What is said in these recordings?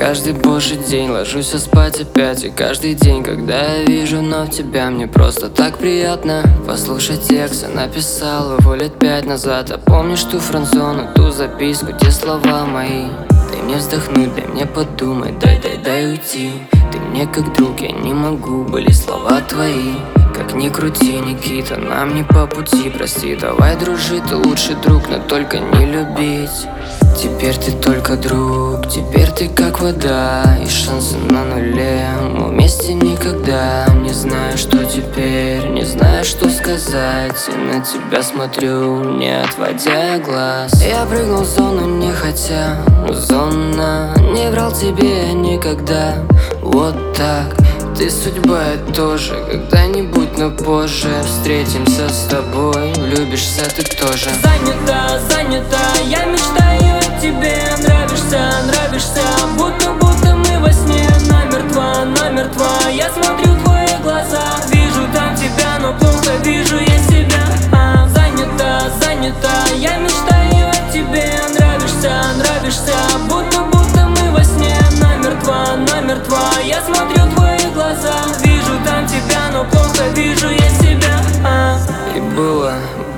каждый божий день ложусь спать опять. И каждый день, когда я вижу вновь тебя, мне просто так приятно послушать текст. Я написал его лет 5 назад. А помнишь ту френдзону, ту записку, те слова мои? Дай мне вздохнуть, дай мне подумать, дай уйти. Ты мне как друг, я не могу, были слова твои. Как ни крути, Никита, нам не по пути, прости. Давай дружить, ты лучший друг, но только не любить. Теперь ты только друг, теперь ты как вода, и шансы на нуле. Мы вместе никогда. Не знаю, что теперь, не знаю, что сказать. И на тебя смотрю, не отводя глаз. Я прыгнул в зону нехотя, зона. Не врал тебе я никогда, вот так. Ты судьба, я тоже, когда-нибудь, но позже встретимся с тобой, влюбишься ты тоже. Занята, я мечтаю о тебе. Нравишься, будто мы во сне. Намертво, я смотрю в твои глаза. Вижу там тебя, но плохо вижу я себя. Занята, я мечтаю о тебе. Нравишься, будто мы во сне. Намертво, я смотрю в твои глаза. Вижу там тебя, но плохо вижу я себя. И было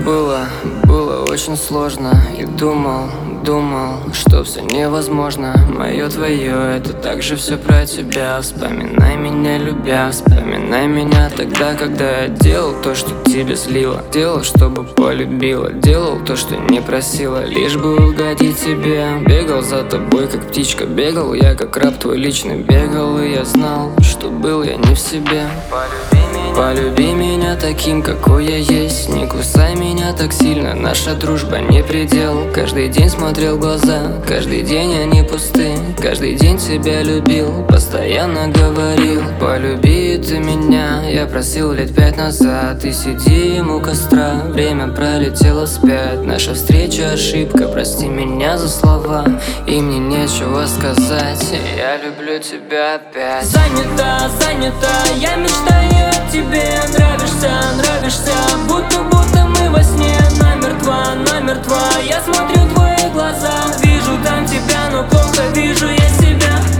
очень сложно. И думал, что все невозможно. Мое, твое, это также все про тебя. Вспоминай меня, любя, вспоминай меня тогда, когда я делал то, что тебе слило. Делал, чтобы полюбила, делал то, что не просила, лишь бы угодить тебе. Бегал за тобой, как птичка, бегал я, как раб твой личный. Бегал, и я знал, что был я не в себе. Полюби меня таким, какой я есть. Не кусай меня так сильно, наша дружба не предел. Каждый день смотрел в глаза, каждый день они пусты. Каждый день тебя любил, постоянно говорил: полюби ты меня. Я просил лет 5 назад, и сидим у костра. Время пролетело вспять, наша встреча ошибка. Прости меня за слова, и мне нечего сказать. Я люблю тебя опять. Занята, я мечтаю о тебе. Нравишься, будто мы во сне. Намертво, я смотрю в твои глаза. Вижу там тебя, но плохо вижу я себя.